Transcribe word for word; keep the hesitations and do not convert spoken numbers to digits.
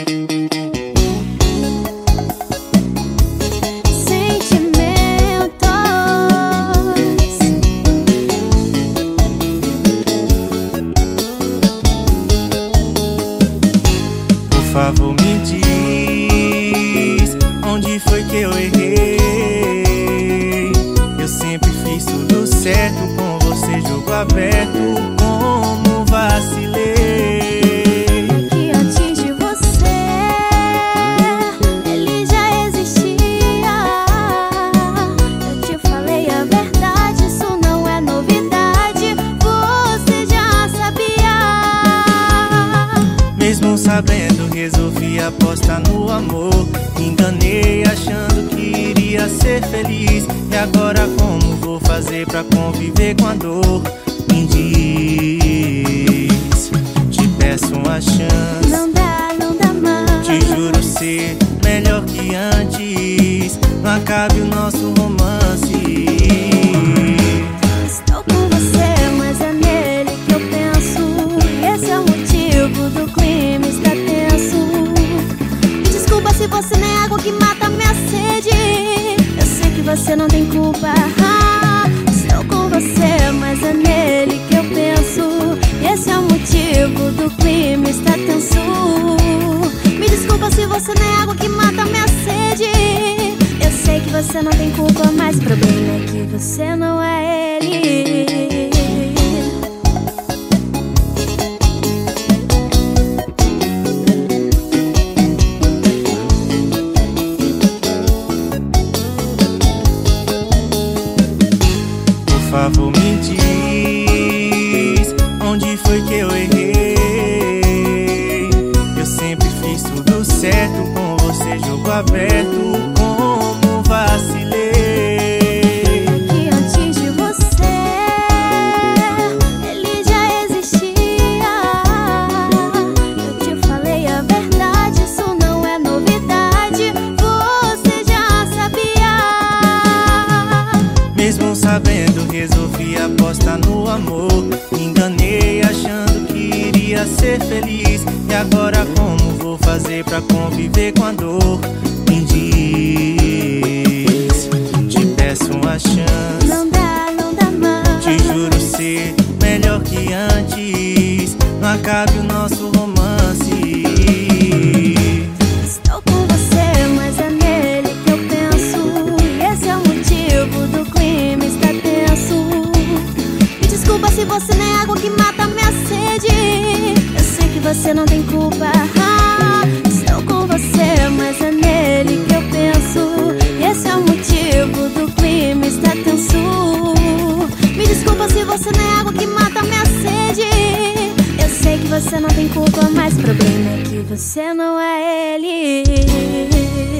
Por favor, me diz onde foi que eu errei. Eu sempre fiz tudo certo, com você jogo aberto, como vacilei. É que antes de você, ele já existia. Eu te falei a verdade, isso não é novidade, você já sabia. Mesmo sabendo, resolvi apostar no amor. Me enganei achando que iria ser feliz. E agora como vou fazer pra conviver com a dor? Me diz, te peço uma chance. Não dá, não dá mais. Te juro ser melhor que antes. Não acabe o nosso romance. Estou com você, mas é nele que eu penso. E esse é o motivo do clima estar tenso. Me desculpa se você não é água que mata minha sede. Eu sei que você não tem culpa. Ah, estou com você, mas é nele que eu penso. E esse é o motivo do clima estar tenso. Me desculpa se você não é água que mata minha sede. Eu sei que você não tem culpa, mas o problema é que você não é ele. Por favor, me diz onde foi que eu errei. Eu sempre fiz tudo certo, com você jogo aberto, como vacilei. É que antes de você, ele já existia. Eu te falei a verdade, isso não é novidade, você já sabia. Mesmo sabendo, resolvi apostar no amor. Me enganei achando que iria ser feliz. E agora como vou fazer pra conviver com a dor? Me diz, te peço uma chance. Não dá, não dá mais. Te juro ser melhor que antes. Não acabe o nosso romance. Estou com você, mas é nele que eu penso. E esse é o motivo do clima estar tenso. Me desculpa se você não é água que mata minha sede. Eu sei que você não tem culpa. Ah, estou com você, mas é nele que eu penso. E esse é o motivo do clima estar tenso. Me desculpa se você não é água que mata minha sede. Eu sei que você não tem culpa, mas o problema é que você não é ele.